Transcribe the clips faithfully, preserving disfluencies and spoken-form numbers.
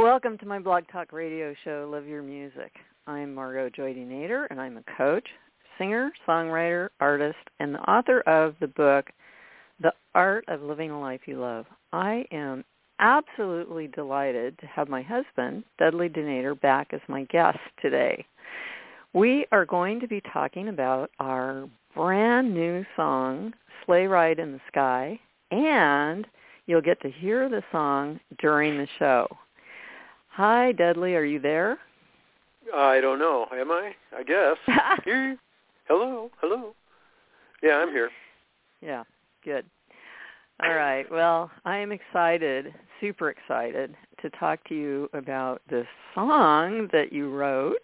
Welcome to my Blog Talk Radio show, Live Your Music. I'm Margot Joydy Nader, and I'm a coach, singer, songwriter, artist, and the author of the book, The Art of Living a Life You Love. I am absolutely delighted to have my husband, Dudley DeNader, back as my guest today. We are going to be talking about our brand new song, Sleigh Ride in the Sky, and you'll get to hear the song during the show. Hi, Dudley, are you there? I don't know. Am I? I guess. Here. Hello. Hello. Yeah, I'm here. Yeah, good. All right. Well, I am excited, super excited, to talk to you about this song that you wrote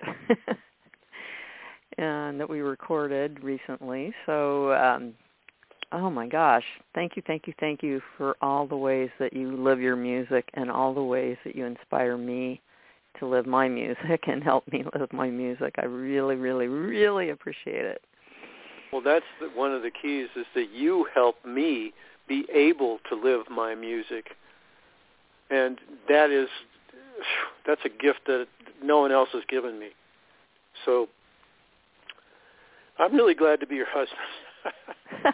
and that we recorded recently. So, um, oh my gosh, thank you, thank you, thank you for all the ways that you live your music and all the ways that you inspire me to live my music and help me live my music. I really, really, really appreciate it. Well, that's the, one of the keys is that you help me be able to live my music. And that is, that's a gift that no one else has given me. So I'm really glad to be your husband.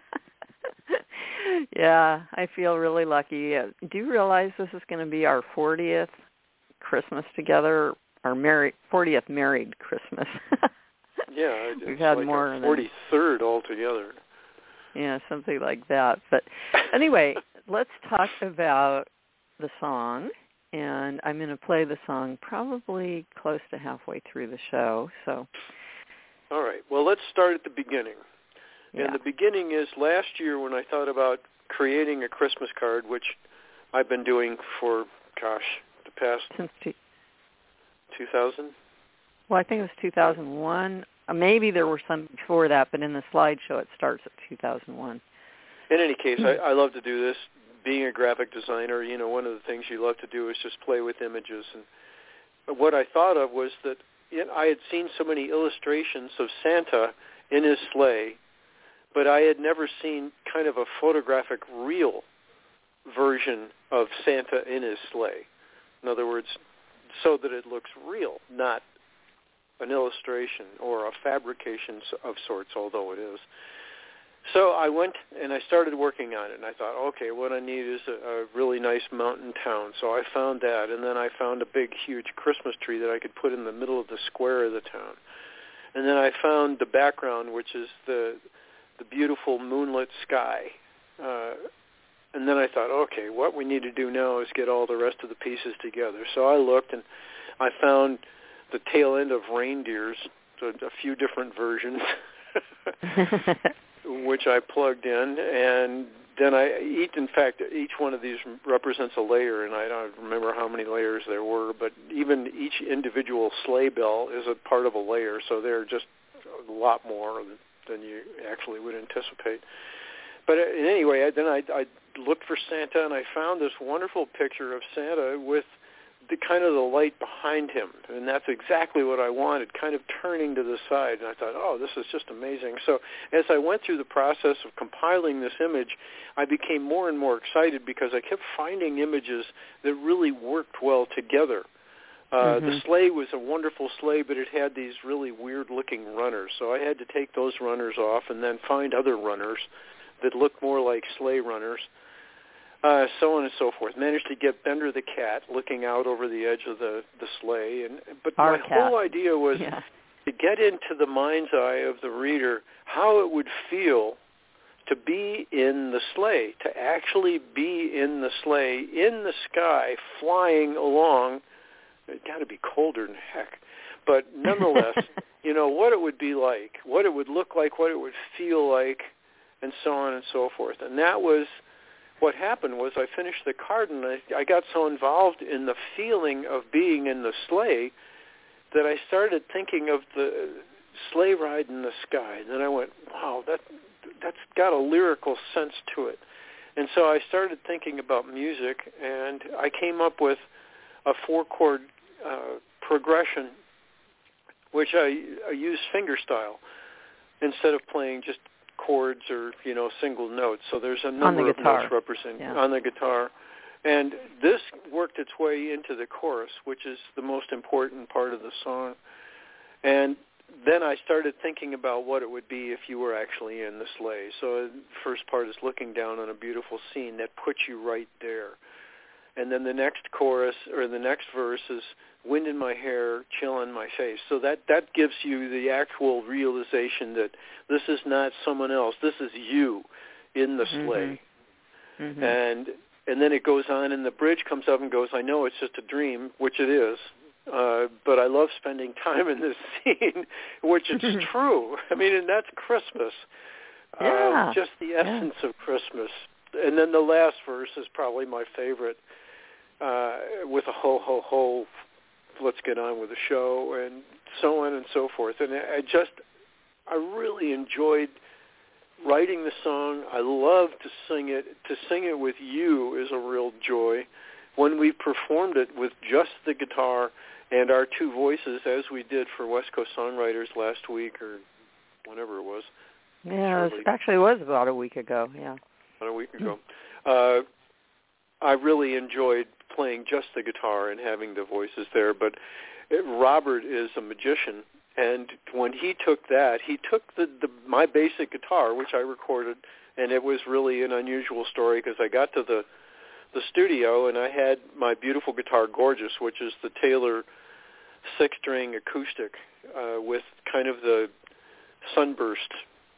Yeah, I feel really lucky. Uh, do you realize this is going to be our fortieth Christmas together, our married fortieth married Christmas? Yeah, we've it's had like more our than forty-third altogether. Yeah, something like that. But anyway, let's talk about the song, and I'm going to play the song probably close to halfway through the show. So, all right. Well, let's start at the beginning. Yeah. And the beginning is last year when I thought about creating a Christmas card, which I've been doing for, gosh, the past Since two, two thousand. Well, I think it was two thousand one. Uh, maybe there were some before that, but in the slideshow it starts at two thousand one. In any case, I, I love to do this. Being a graphic designer, you know, one of the things you love to do is just play with images. And what I thought of was that it, I had seen so many illustrations of Santa in his sleigh, but I had never seen kind of a photographic real version of Santa in his sleigh. In other words, so that it looks real, not an illustration or a fabrication of sorts, although it is. So I went and I started working on it, and I thought, okay, what I need is a, a really nice mountain town. So I found that, and then I found a big, huge Christmas tree that I could put in the middle of the square of the town. And then I found the background, which is the the beautiful moonlit sky. Uh, and then I thought, okay, what we need to do now is get all the rest of the pieces together. So I looked, and I found the tail end of reindeers, so a few different versions, which I plugged in. And then I, each, in fact, each one of these represents a layer, and I don't remember how many layers there were, but even each individual sleigh bell is a part of a layer, so there are just a lot more than than you actually would anticipate. But anyway, then I, I looked for Santa, and I found this wonderful picture of Santa with the kind of the light behind him, and that's exactly what I wanted, kind of turning to the side. And I thought, oh, this is just amazing. So as I went through the process of compiling this image, I became more and more excited because I kept finding images that really worked well together. Uh, mm-hmm. The sleigh was a wonderful sleigh, but it had these really weird-looking runners. So I had to take those runners off and then find other runners that looked more like sleigh runners, uh, so on and so forth. Managed to get Bender the cat looking out over the edge of the, the sleigh. And But Our my cat. whole idea was yeah. to get into the mind's eye of the reader how it would feel to be in the sleigh, to actually be in the sleigh, in the sky, flying along. It got to be colder than heck. But nonetheless, you know, what it would be like, what it would look like, what it would feel like, and so on and so forth. And that was what happened was I finished the card, and I, I got so involved in the feeling of being in the sleigh that I started thinking of the sleigh ride in the sky. And then I went, wow, that, that's got a lyrical sense to it. And so I started thinking about music, and I came up with a four-chord uh, progression, which I, I use fingerstyle instead of playing just chords or, you know, single notes. So there's a number the of guitar. notes represented yeah. on the guitar. And this worked its way into the chorus, which is the most important part of the song. And then I started thinking about what it would be if you were actually in the sleigh. So the first part is looking down on a beautiful scene that puts you right there. And then the next chorus, or the next verse is wind in my hair, chill on my face. So that, that gives you the actual realization that this is not someone else. This is you in the mm-hmm. sleigh. Mm-hmm. And and then it goes on, and the bridge comes up and goes, I know it's just a dream, which it is, uh, but I love spending time in this scene, which is true. I mean, and that's Christmas. Yeah. Uh, just the essence yeah. of Christmas. And then the last verse is probably my favorite, uh, with a ho, ho, ho, let's get on with the show, and so on and so forth. And I just, I really enjoyed writing the song. I love to sing it. To sing it with you is a real joy. When we performed it with just the guitar and our two voices, as we did for West Coast Songwriters last week or whenever it was. Yeah, it was, actually it was about a week ago, yeah. About a week ago. uh, I really enjoyed playing just the guitar and having the voices there, but it, Robert is a magician. And when he took that, he took the, the my basic guitar, which I recorded, and it was really an unusual story because I got to the the studio and I had my beautiful guitar, Gorgeous, which is the Taylor six-string acoustic uh, with kind of the sunburst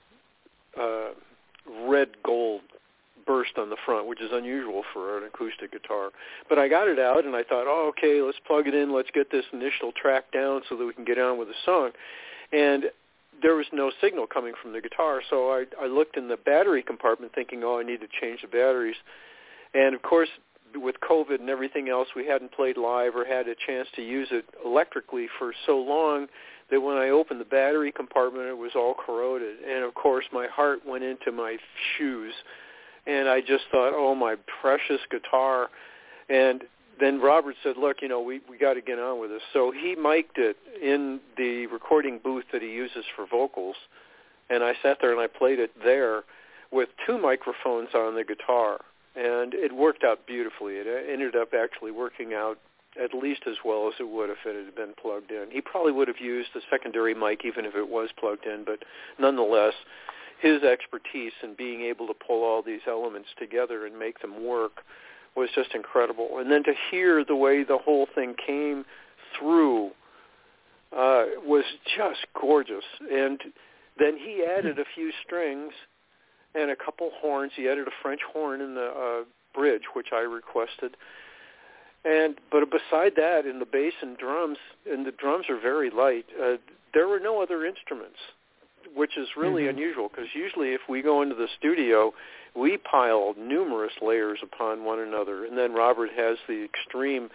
uh, red gold burst on the front, which is unusual for an acoustic guitar. But I got it out, and I thought, oh, okay, let's plug it in. Let's get this initial track down so that we can get on with the song. And there was no signal coming from the guitar, so I, I looked in the battery compartment thinking, oh, I need to change the batteries. And, of course, with COVID and everything else, we hadn't played live or had a chance to use it electrically for so long that when I opened the battery compartment, it was all corroded. And, of course, my heart went into my shoes. And I just thought, oh, my precious guitar. And then Robert said, look, you know, we, we got to get on with this. So he mic'd it in the recording booth that he uses for vocals. And I sat there and I played it there with two microphones on the guitar. And it worked out beautifully. It ended up actually working out at least as well as it would if it had been plugged in. He probably would have used a secondary mic even if it was plugged in, but nonetheless, his expertise in being able to pull all these elements together and make them work was just incredible. And then to hear the way the whole thing came through uh, was just gorgeous. And then he added a few strings and a couple horns. He added a French horn in the uh, bridge, which I requested. And but beside that, in the bass and drums, and the drums are very light, uh, there were no other instruments, which is really mm-hmm. unusual, because usually if we go into the studio, we pile numerous layers upon one another, and then Robert has the extreme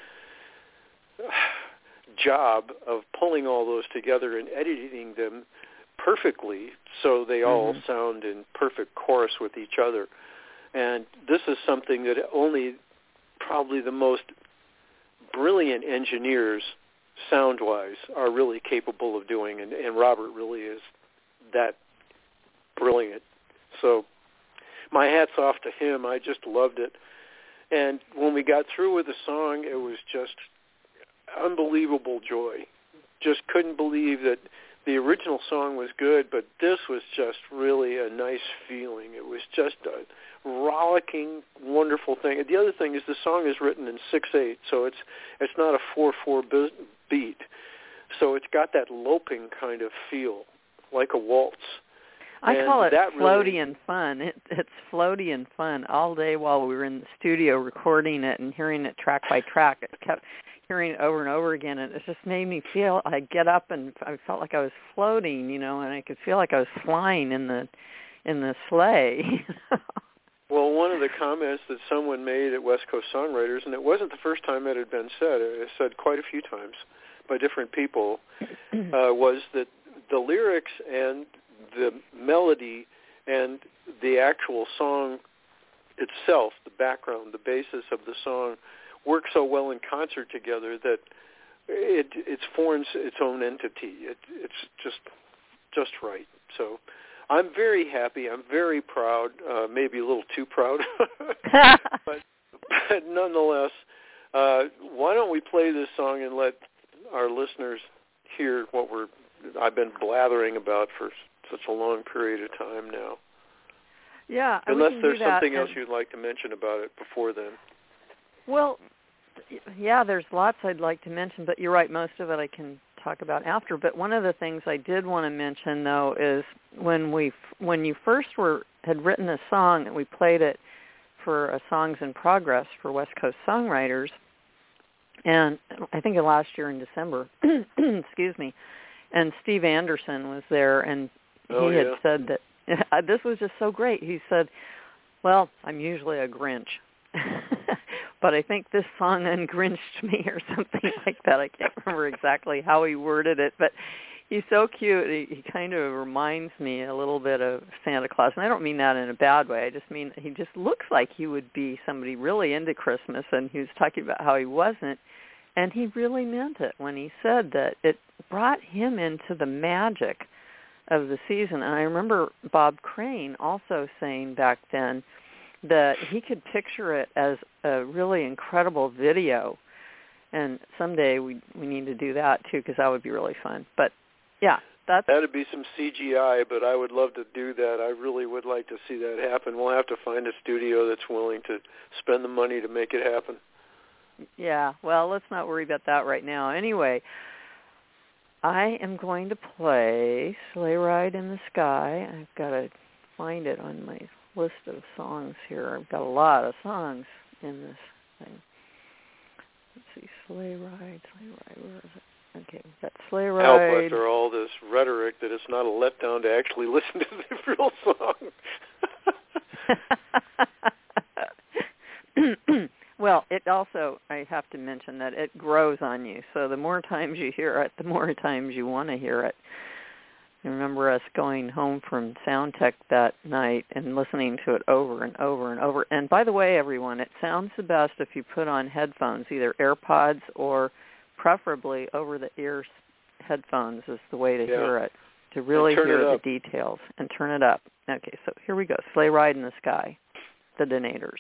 job of pulling all those together and editing them perfectly so they all mm-hmm. sound in perfect chorus with each other. And this is something that only probably the most brilliant engineers, sound-wise, are really capable of doing, and, and Robert really is that brilliant. So my hat's off to him. I just loved it. And when we got through with the song, it was just unbelievable joy. Just couldn't believe that the original song was good, but this was just really a nice feeling. It was just a rollicking, wonderful thing. The other thing is the song is written in six eight, so it's it's not a four four beat. So it's got that loping kind of feel, like a waltz. I and call it floaty really, and fun. It, it's floaty and fun all day while we were in the studio recording it and hearing it track by track. It kept hearing it over and over again, and it just made me feel, I'd get up and I felt like I was floating, you know, and I could feel like I was flying in the in the sleigh. Well, one of the comments that someone made at West Coast Songwriters, and it wasn't the first time it had been said, it was said quite a few times by different people, uh, was that the lyrics and the melody and the actual song itself, the background, the basis of the song, work so well in concert together that it it forms its own entity. It, it's just just right. So I'm very happy. I'm very proud. Uh, maybe a little too proud, but but nonetheless, uh, why don't we play this song and let our listeners hear what we're I've been blathering about for such a long period of time now. Yeah, unless there's something and, else you'd like to mention about it before then. Well, yeah, there's lots I'd like to mention, but you're right, most of it I can talk about after. But one of the things I did want to mention, though, is when we when you first were had written a song and we played it for a Songs in Progress for West Coast Songwriters, and I think last year in December, excuse me, and Steve Anderson was there, and he oh, had yeah. said that this was just so great. He said, well, I'm usually a Grinch, but I think this song ungrinched me or something like that. I can't remember exactly how he worded it, but he's so cute. He, he kind of reminds me a little bit of Santa Claus, and I don't mean that in a bad way. I just mean he just looks like he would be somebody really into Christmas, and he was talking about how he wasn't. And he really meant it when he said that it brought him into the magic of the season. And I remember Bob Crane also saying back then that he could picture it as a really incredible video. And someday we we need to do that, too, because that would be really fun. But, yeah, that's... That'd be some C G I, but I would love to do that. I really would like to see that happen. We'll have to find a studio that's willing to spend the money to make it happen. Yeah, well, let's not worry about that right now. Anyway, I am going to play Sleigh Ride in the Sky. I've got to find it on my list of songs here. I've got a lot of songs in this thing. Let's see, Sleigh Ride, Sleigh Ride, where is it? Okay, we've got Sleigh Ride. Help after all this rhetoric that it's not a letdown to actually listen to the real song. Well, it also, I have to mention that it grows on you. So the more times you hear it, the more times you want to hear it. I remember us going home from Soundtech that night and listening to it over and over and over. And by the way, everyone, it sounds the best if you put on headphones, either AirPods or preferably over-the-ear headphones is the way to yeah. hear it, to really hear the up. details. And turn it up. Okay, so here we go. Sleigh Ride in the Sky, the Donators.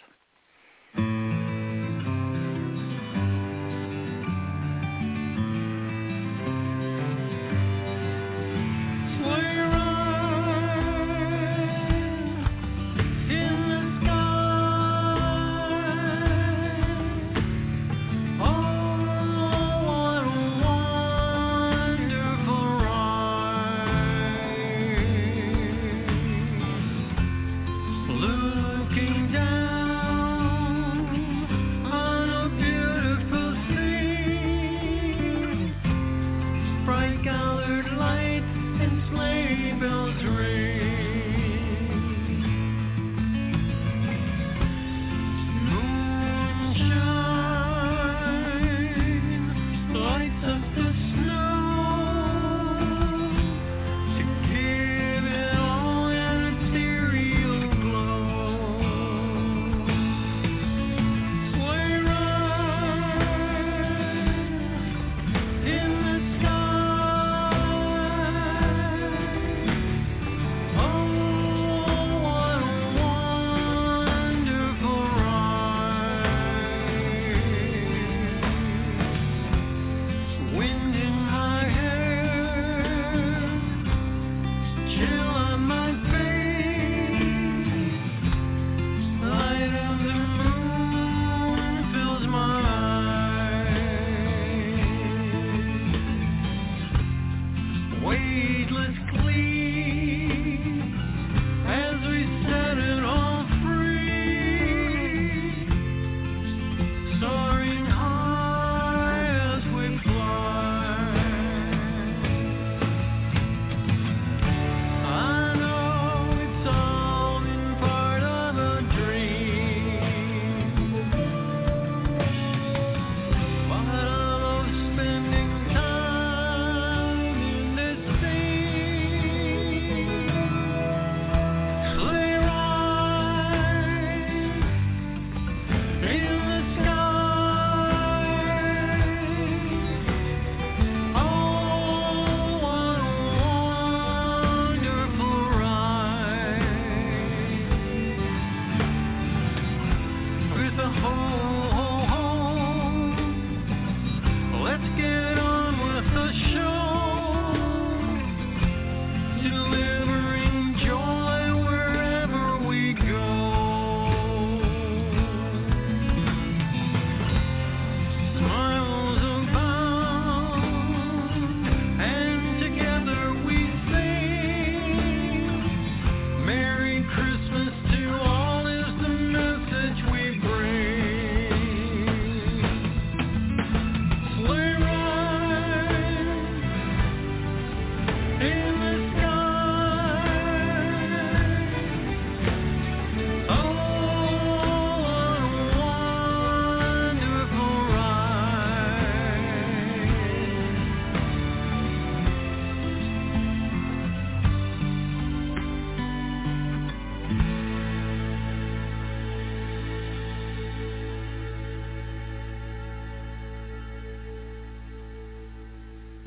Looking down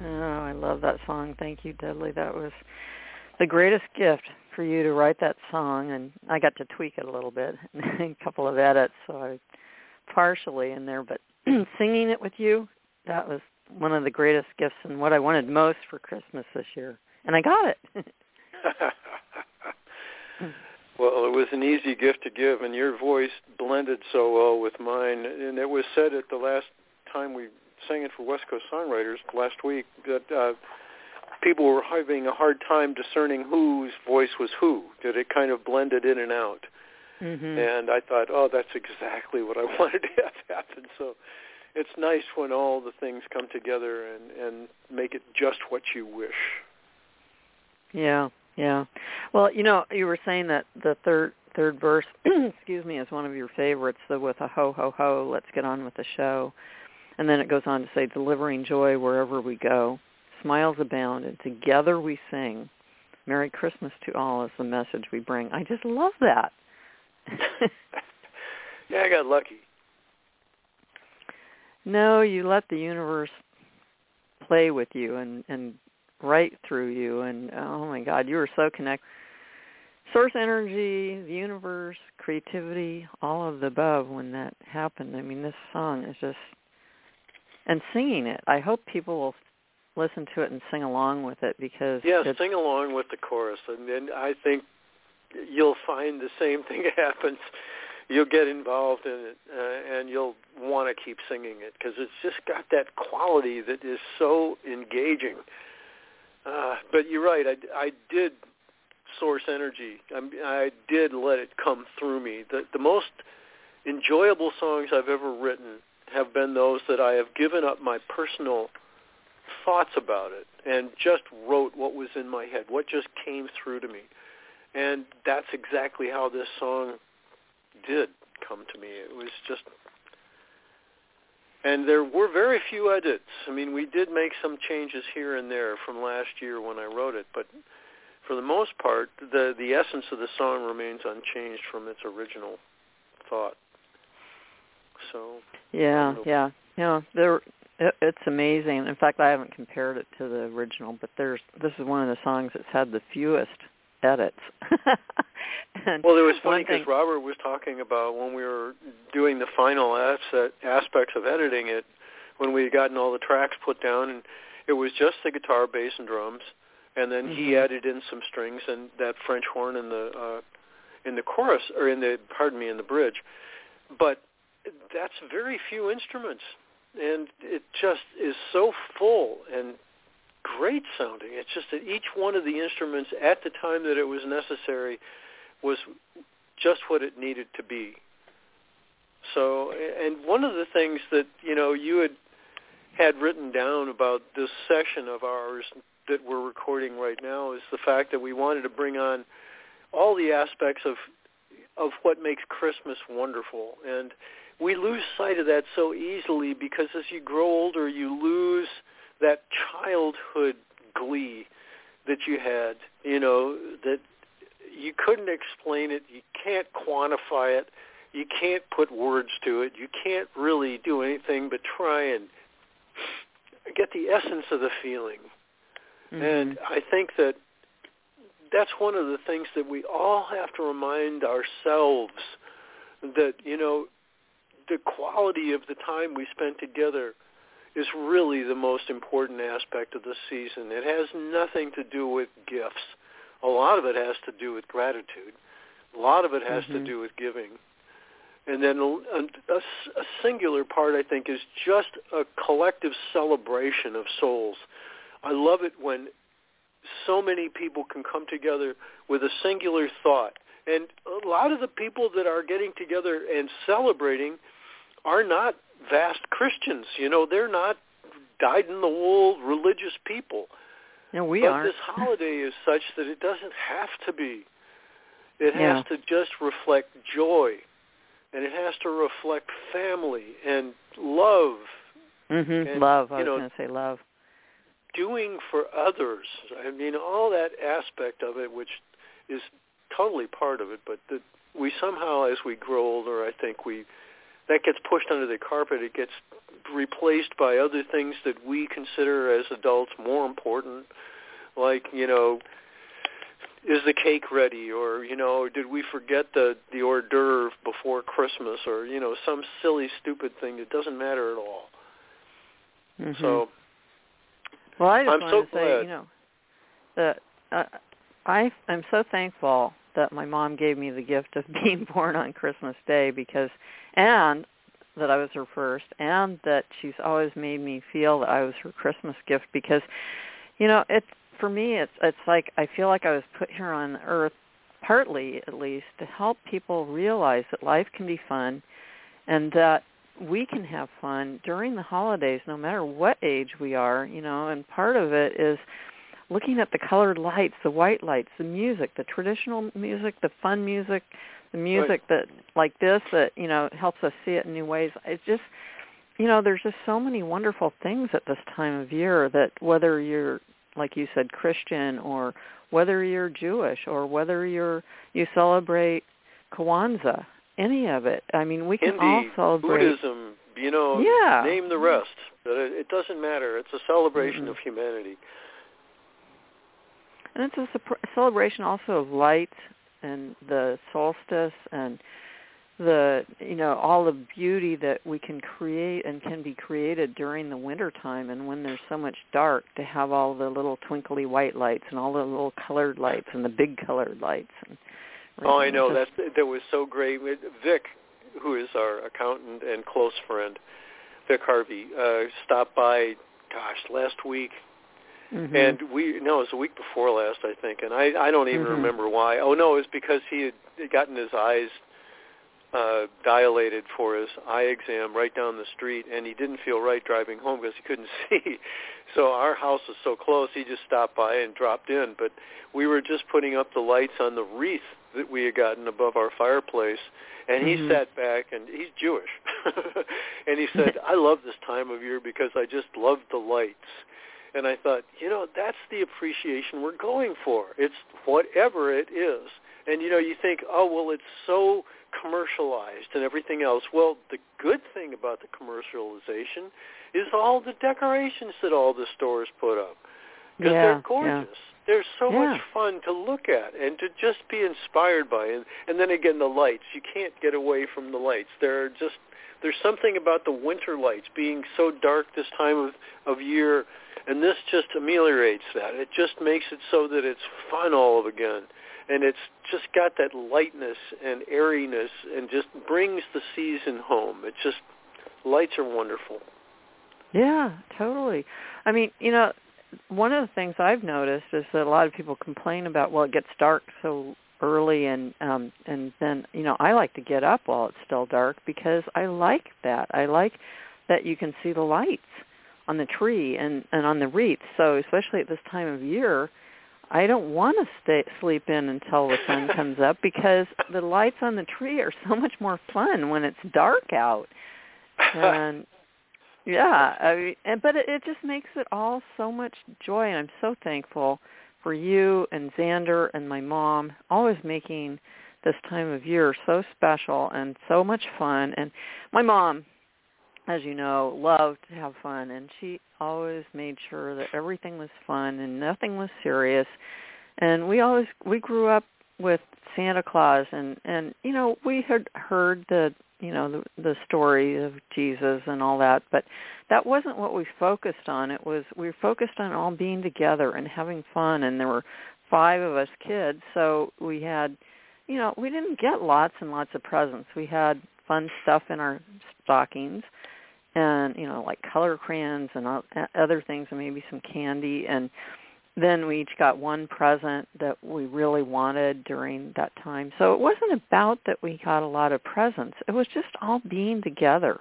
Oh, I love that song. Thank you, Dudley. That was the greatest gift for you to write that song, and I got to tweak it a little bit, a couple of edits, so I partially in there, but singing it with you, that was one of the greatest gifts and what I wanted most for Christmas this year, and I got it. Well, it was an easy gift to give, and your voice blended so well with mine, and it was said at the last time we sang it for West Coast Songwriters last week that uh, people were having a hard time discerning whose voice was who, that it kind of blended in and out. Mm-hmm. And I thought, oh, that's exactly what I wanted to have happen. So it's nice when all the things come together and, and make it just what you wish. Yeah, yeah. Well, you know, you were saying that the third third verse, excuse me, is one of your favorites, the with a ho, ho, ho, let's get on with the show. And then it goes on to say, delivering joy wherever we go. Smiles abound, and together we sing. Merry Christmas to all is the message we bring. I just love that. Yeah, I got lucky. No, you let the universe play with you and, and write through you. And, oh, my God, you were so connected. Source energy, the universe, creativity, all of the above when that happened. I mean, this song is just... And singing it. I hope people will listen to it and sing along with it because... Yeah, sing along with the chorus. And then I think you'll find the same thing happens. You'll get involved in it, uh, and you'll want to keep singing it because it's just got that quality that is so engaging. Uh, but you're right. I, I did source energy. I, I did let it come through me. The, the most enjoyable songs I've ever written have been those that I have given up my personal thoughts about it and just wrote what was in my head, what just came through to me. And that's exactly how this song did come to me. It was just... And there were very few edits. I mean, we did make some changes here and there from last year when I wrote it, but for the most part, the, the essence of the song remains unchanged from its original thought. So yeah, yeah, yeah. There, it, it's amazing. In fact, I haven't compared it to the original, but there's this is one of the songs that's had the fewest edits. Well, it was funny because Robert was talking about when we were doing the final asset, aspects of editing it, when we had gotten all the tracks put down, and it was just the guitar, bass, and drums, and then mm-hmm. he added in some strings and that French horn in the uh, in the chorus or in the pardon me in the bridge, but that's very few instruments, and it just is so full and great sounding. It's just that each one of the instruments at the time that it was necessary was just what it needed to be. So, and one of the things that, you know, you had had written down about this session of ours that we're recording right now is the fact that we wanted to bring on all the aspects of of what makes Christmas wonderful. And we lose sight of that so easily because as you grow older, you lose that childhood glee that you had, you know, that you couldn't explain it. You can't quantify it. You can't put words to it. You can't really do anything but try and get the essence of the feeling. Mm-hmm. And I think that that's one of the things that we all have to remind ourselves that, you know, the quality of the time we spent together is really the most important aspect of the season. It has nothing to do with gifts. A lot of it has to do with gratitude. A lot of it has mm-hmm. to do with giving. And then a, a, a singular part, I think, is just a collective celebration of souls. I love it when so many people can come together with a singular thought. And a lot of the people that are getting together and celebrating are not vast Christians. You know, they're not dyed-in-the-wool religious people. No, we but aren't. This holiday is such that it doesn't have to be. It yeah. has to just reflect joy, and it has to reflect family and love. Mm-hmm. And, love. I was know, going to say love. Doing for others. I mean, all that aspect of it, which is totally part of it, but that we somehow, as we grow older, I think we that gets pushed under the carpet. It gets replaced by other things that we consider as adults more important, like, you know, is the cake ready, or, you know, did we forget the, the hors d'oeuvre before Christmas, or, you know, some silly, stupid thing that doesn't matter at all. Mm-hmm. So, well, I just I'm wanted so to glad. say, you know, that uh, I, I'm so thankful that my mom gave me the gift of being born on Christmas Day, because, and that I was her first, and that she's always made me feel that I was her Christmas gift, because, you know, it's, for me, it's it's like I feel like I was put here on Earth, partly at least, to help people realize that life can be fun, and that we can have fun during the holidays, no matter what age we are. You know, and part of it is looking at the colored lights, the white lights, the music, the traditional music, the fun music, the music Right. that like this that you know helps us see it in new ways. It's just, you know, there's just so many wonderful things at this time of year that whether you're, like you said, Christian, or whether you're Jewish, or whether you're you celebrate Kwanzaa, any of it. I mean, we can Hindi, all celebrate. Buddhism, you know, yeah. name the rest. But it, it doesn't matter. It's a celebration Mm-hmm. of humanity. And it's a sup- celebration also of light and the solstice and the, you know, all the beauty that we can create and can be created during the winter time, and when there's so much dark, to have all the little twinkly white lights and all the little colored lights and the big colored lights. And Oh, I know. just, That's, that was so great. Vic, who is our accountant and close friend, Vic Harvey, uh, stopped by, gosh, last week. mm-hmm. And we, no, it was a week before last, I think. And I, I don't even mm-hmm. remember why. Oh, no, it was because he had gotten his eyes Uh, dilated for his eye exam right down the street, and he didn't feel right driving home because he couldn't see. So our house was so close, he just stopped by and dropped in. But we were just putting up the lights on the wreath that we had gotten above our fireplace, and he mm-hmm. sat back, and he's Jewish, and he said, I love this time of year because I just love the lights. And I thought, you know, that's the appreciation we're going for. It's whatever it is. And, you know, you think, oh, well, it's so commercialized and everything else. Well, the good thing about the commercialization is all the decorations that all the stores put up. Because yeah, they're gorgeous. Yeah. They're so yeah. much fun to look at and to just be inspired by. And, and then again, the lights. You can't get away from the lights. They're just, there's something about the winter lights being so dark this time of, of year, and this just ameliorates that. It just makes it so that it's fun all of again. And it's just got that lightness and airiness and just brings the season home. It's just, lights are wonderful. Yeah, totally. I mean, you know, one of the things I've noticed is that a lot of people complain about, well, it gets dark so early, and um, and then, you know, I like to get up while it's still dark because I like that. I like that you can see the lights on the tree and, and on the wreath. So especially at this time of year, I don't want to stay sleep in until the sun comes up because the lights on the tree are so much more fun when it's dark out. And yeah, I mean, and, but it, it just makes it all so much joy, and I'm so thankful for you and Xander and my mom always making this time of year so special and so much fun. And my mom, as you know, loved to have fun, and she always made sure that everything was fun and nothing was serious. And we always we grew up with Santa Claus, and and you know, we had heard the you know the, the story of Jesus and all that, but that wasn't what we focused on. It was we were focused on all being together and having fun. And there were five of us kids, so we had, you know, we didn't get lots and lots of presents. We had fun stuff in our stockings, and, you know, like color crayons and other things, and maybe some candy. And then we each got one present that we really wanted during that time. So it wasn't about that we got a lot of presents. It was just all being together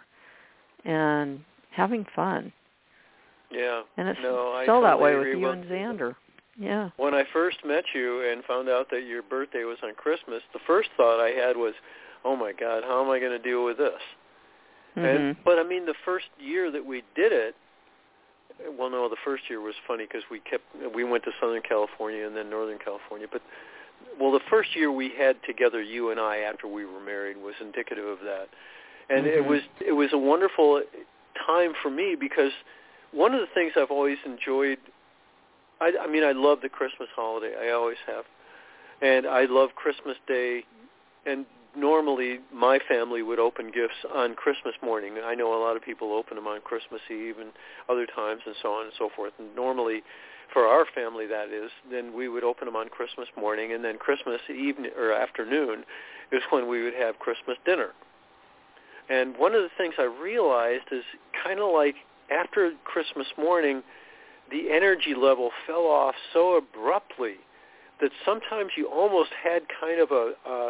and having fun. Yeah. And it's no, still I that way totally with you well, and Xander. Yeah. When I first met you and found out that your birthday was on Christmas, the first thought I had was, oh, my God, how am I going to deal with this? Mm-hmm. And, but, I mean, the first year that we did it, well, no, the first year was funny because we kept, we went to Southern California and then Northern California. But, well, the first year we had together, you and I, after we were married, was indicative of that. And mm-hmm. it was it was a wonderful time for me because one of the things I've always enjoyed, I, I mean, I love the Christmas holiday. I always have. And I love Christmas Day. And normally my family would open gifts on Christmas morning. I know a lot of people open them on Christmas Eve and other times and so on and so forth. And normally for our family, that is, then we would open them on Christmas morning, and then Christmas evening or afternoon is when we would have Christmas dinner. And one of the things I realized is kind of like after Christmas morning, the energy level fell off so abruptly that sometimes you almost had kind of a, a,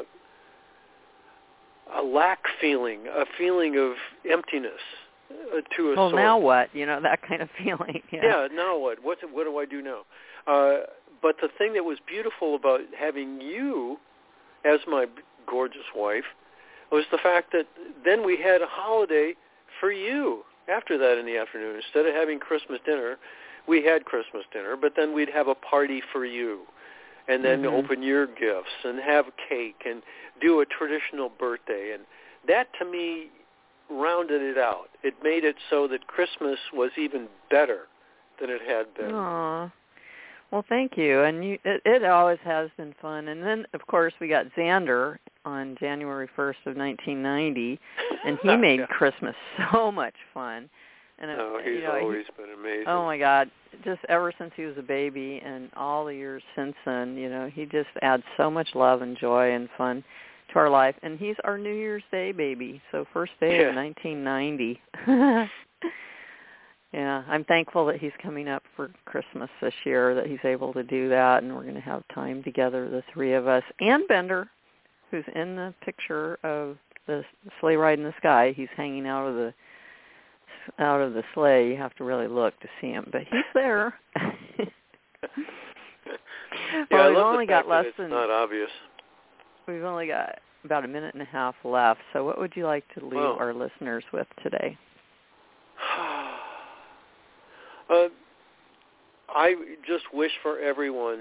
a lack feeling, a feeling of emptiness uh, to a well, sort. Well, now what? You know, that kind of feeling. Yeah, yeah now what? What, what do I do now? Uh, but the thing that was beautiful about having you as my gorgeous wife was the fact that then we had a holiday for you after that in the afternoon. Instead of having Christmas dinner, we had Christmas dinner, but then we'd have a party for you and then mm-hmm. open your gifts and have cake and do a traditional birthday. And that, to me, rounded it out. It made it so that Christmas was even better than it had been. Aww. Well, thank you. And you, it, it always has been fun. And then, of course, we got Xander on January first of nineteen ninety, and he made yeah. Christmas so much fun. And it, oh, he's you know, always he, been amazing. Oh, my God. Just ever since he was a baby and all the years since then, you know, he just adds so much love and joy and fun to our life. And he's our New Year's Day baby, so first day yeah. of nineteen ninety. Yeah, I'm thankful that he's coming up for Christmas this year, that he's able to do that, and we're going to have time together, the three of us, and Bender, who's in the picture of the sleigh ride in the sky. He's hanging out of the out of the sleigh. You have to really look to see him, but he's there. yeah, well, I we've love only the fact got less that it's than not obvious. We've only got about a minute and a half left. So, what would you like to leave well, our listeners with today? Uh, I just wish for everyone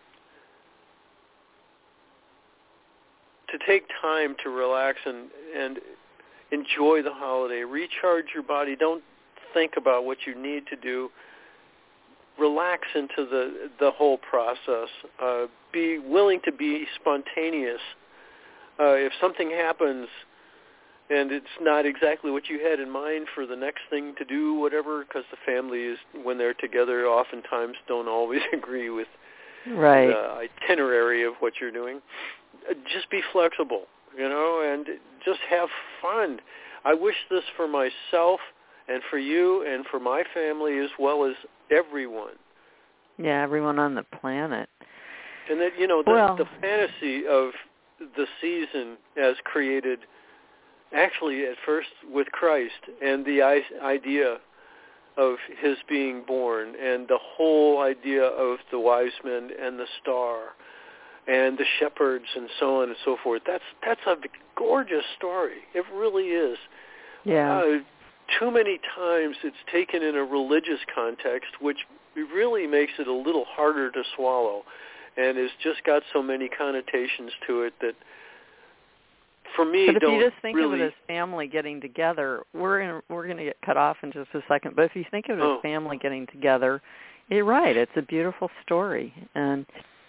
to take time to relax and, and enjoy the holiday. Recharge your body. Don't think about what you need to do. Relax into the, the whole process. Uh, be willing to be spontaneous. Uh, if something happens and it's not exactly what you had in mind for the next thing to do, whatever, because the family is, when they're together, oftentimes don't always agree with right. the itinerary of what you're doing. Just be flexible, you know, and just have fun. I wish this for myself and for you and for my family as well as everyone. Yeah, everyone on the planet. And that, you know, the, well, the fantasy of the season as created actually at first with Christ and the idea of his being born and the whole idea of the wise men and the star and the shepherds and so on and so forth. That's that's a gorgeous story. It really is. Yeah. Uh, too many times it's taken in a religious context, which really makes it a little harder to swallow and has just got so many connotations to it that for me, but if don't you just think really... of it as family getting together, we're in, we're going to get cut off in just a second. But if you think of it oh. as family getting together, you're right. It's a beautiful story, and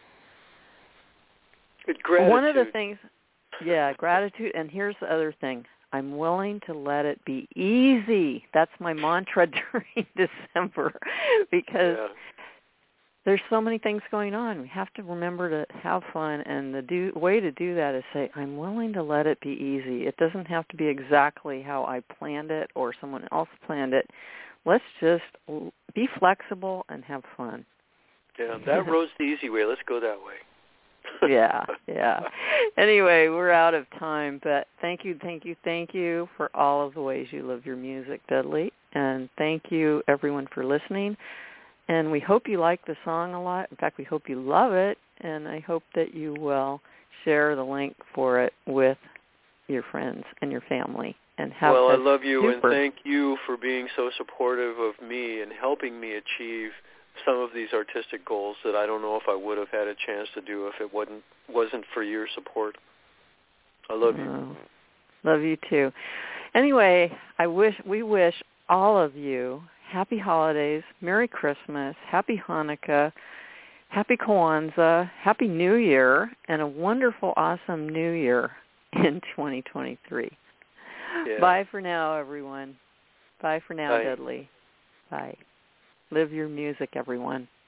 gratitude. One of the things, yeah, gratitude. And here's the other thing: I'm willing to let it be easy. That's my mantra during December, because. Yeah. There's so many things going on. We have to remember to have fun, and the do, way to do that is say, I'm willing to let it be easy. It doesn't have to be exactly how I planned it or someone else planned it. Let's just be flexible and have fun. Yeah, that road's the easy way. Let's go that way. yeah, yeah. Anyway, we're out of time, but thank you, thank you, thank you for all of the ways you love your music, Dudley, and thank you, everyone, for listening. And we hope you like the song a lot. In fact, we hope you love it, and I hope that you will share the link for it with your friends and your family. And have well, I love you, super. and thank you for being so supportive of me and helping me achieve some of these artistic goals that I don't know if I would have had a chance to do if it wasn't wasn't for your support. I love you. Oh, love you too. Anyway, I wish we wish all of you happy holidays, Merry Christmas, Happy Hanukkah, Happy Kwanzaa, Happy New Year, and a wonderful, awesome New Year in twenty twenty-three. Yeah. Bye for now, everyone. Bye for now, Bye. Dudley. Bye. Live your music, everyone.